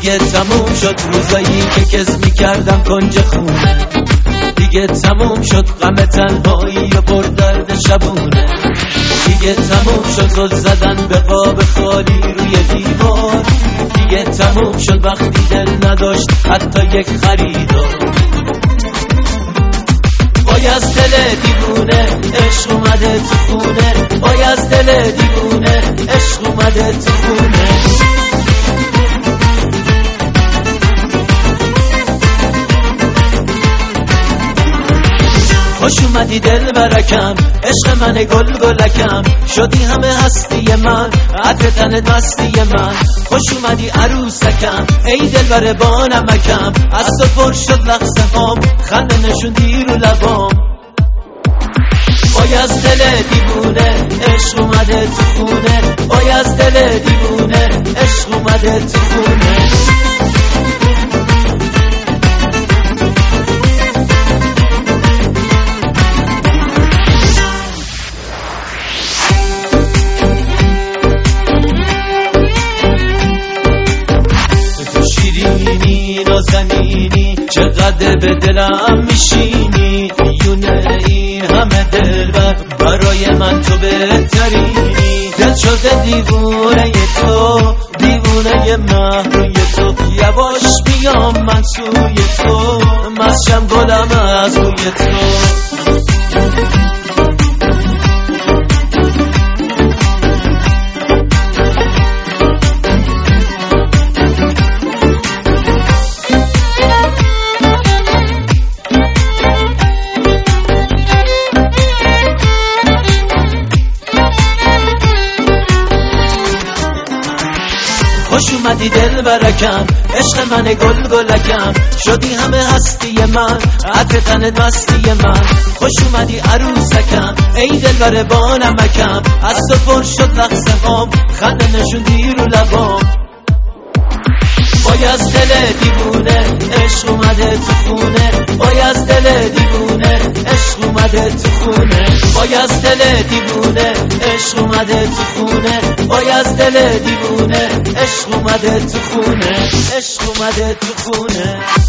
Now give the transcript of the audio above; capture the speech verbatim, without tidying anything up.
دیگه تموم شد روزایی که کس میکردم کنج خونه، دیگه تموم شد غم تنهایی و پردرد شبونه، دیگه تموم شد زل زدن به قاب خالی روی دیوار، دیگه تموم شد وقتی دل نداشت حتی یک خریدار. وای از دل دیوونه عشق اومده تو خونه، وای از دل دیوونه عشق اومده تو خونه. خوش اومدی دل برکم، عشق من گل گلکم، شدی همه هستی من، عطر تن دستی من. خوش اومدی عروسکم، ای دل بر با نمکم، از تو پر شد لحظه هام، خنده نشوندی رو لبام. وای از دل دیوونه عشق اومده تو خونه، وای از دل دیوونه عشق اومده تو خونه. نازنینی چقدر به دلم میشینی، میونه این همه دلبر برای من تو بهترینی. دل شده دیوونه تو، دیوونه من روی تو، یواش بیام من سوی تو، مستشم گلم از روی تو. خوش اومدی دل برکم، عشق من گل گلکم، شدی همه هستی من، عطر تن دستی من. خوش اومدی عروسکم، ای دل بر با نمکم، از تو پر شد لحظه هام، خنده نشوندی رو لبام. وای از دل دیوونه عشق اومده تو خونه، وای از دل دیوونه عشق اومده تو خونه، وای از دل دیوونه عشق اومده تو خونه، وای از دل دیوونه عشق اومده تو خونه، عشق اومده تو خونه.